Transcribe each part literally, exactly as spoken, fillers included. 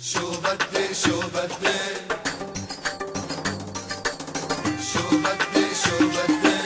شو بدي شو بدي شو بدي شو بدي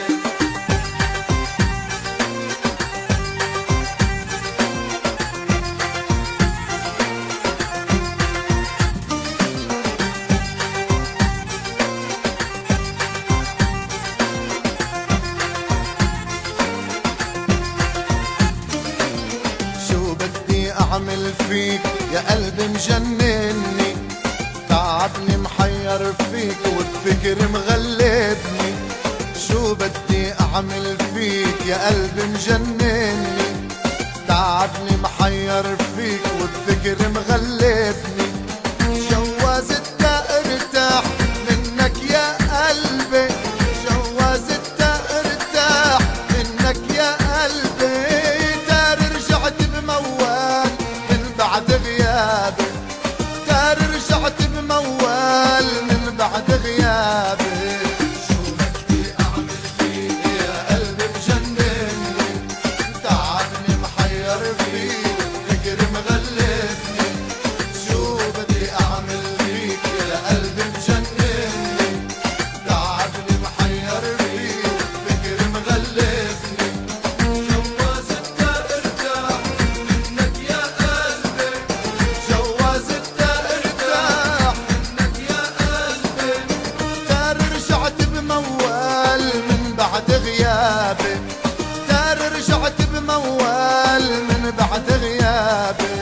شو بدي اعمل فيك يا قلبي مجنني، تعبني محير فيك والفكر مغلبني. شو بدي اعمل فيك يا قلبي مجنني، تعبني محير فيك والفكر مغلبني. جوازت ارتاح منك يا قلبي، جوازت ارتاح منك يا قلبي. تار رجعت بموال من بعد غيابي، تار رجعت بموال من بعد غيابي. شو بدي اعمل فيك يا قلبي مجنني، تعبني محير فيك فكر مغلبني. شو بدي اعمل فيك يا قلبي مجنني، تعبني محير فيك فكر مغلبني. جوازت ارتاح منك يا قلبي، جوازت ارتاح منك يا قلبي. تار رجعت بموال من بعد غيابي، تار رجعت بموال من بعد غيابي.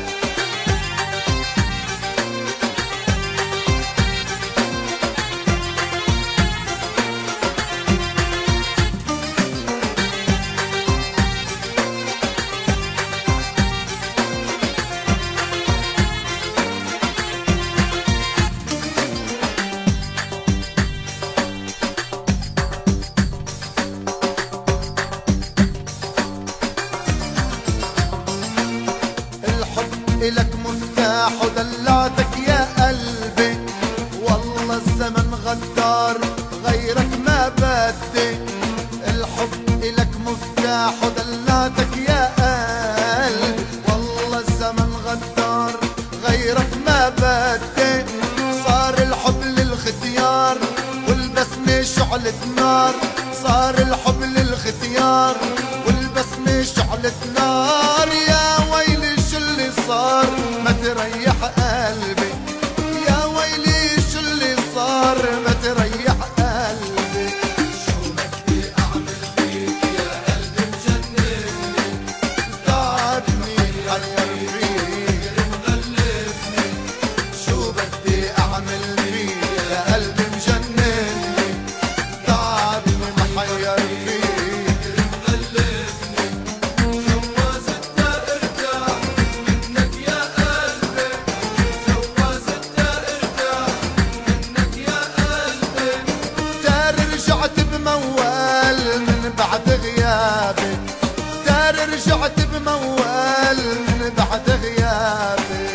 الحب إلك مفتاح ودلعتك يا قلبي، والله الزمن غدار غيرك ما بدي. الحب إلك مفتاح ودلعتك يا قلبي، والله الزمن غدار غيرك ما بدي. صار الحب للختيار والبسمة شعلة نار، صار الحب للختيار والبسمة شعلة نار. يا ويلي شو اللي صار ما تريح قلبي، يا ويلي شو اللي صار ما تريح قلبي. شو بدي اعمل فيك يا قلبي مجنني، تعبني حير فيك مغلبني. شو بدي اعمل فيك يا قلبي مجنني، تعبني محير فيك مغلبني. جوازت ارتاح منك يا قلبي، جوازت ارتاح منك يا قلبي. تار رجعت بموال من بعد غيابي، تار رجعت بموال من بعد غيابي.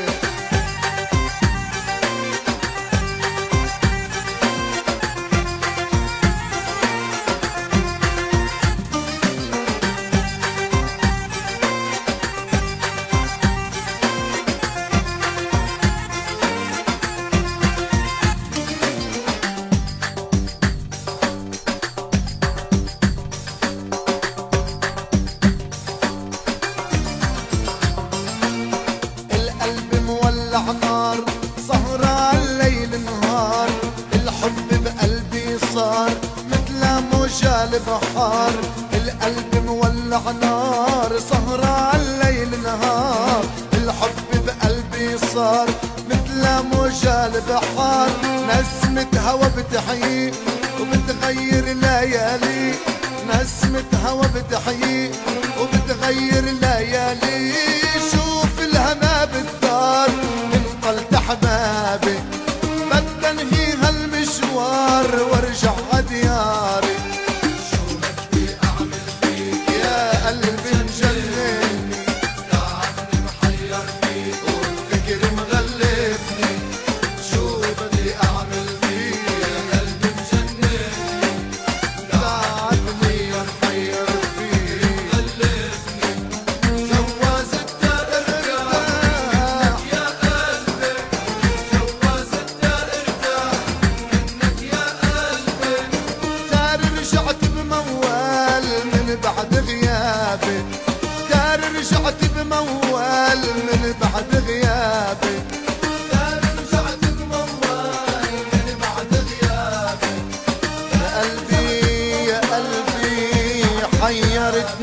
القلب مولع نار سهرة الليل نهار. الحب بقلبي صار مثل موجة البحار. القلب مولع نار سهرة الليل نهار. الحب بقلبي صار مثل موجة البحار. نسمة هوا بتحيي وبتغير ليالي، نسمة هوا بتحيي وبتغير ليالي. شوف الهنا بالدار انطلت احبابي، بدي انهي هالمشوار وارجع عدياري. شو بدي اعمل فيك يا قلبي مجنني، تعبني محير فيك والفكر مغلبني. شو بدي اعمل فيك يا قلبي مجنني، تعبني محير فيك مغلبني.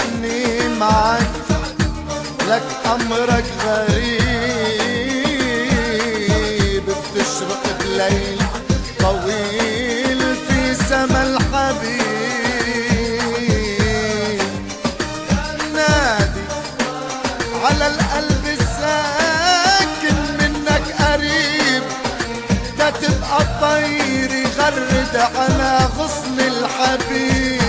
مني معك لك أمرك غريب بتشرق بليل طويل في سما الحبيب نادي على القلب الساكن منك قريب ده تبقى الطير يغرد على غصن الحبيب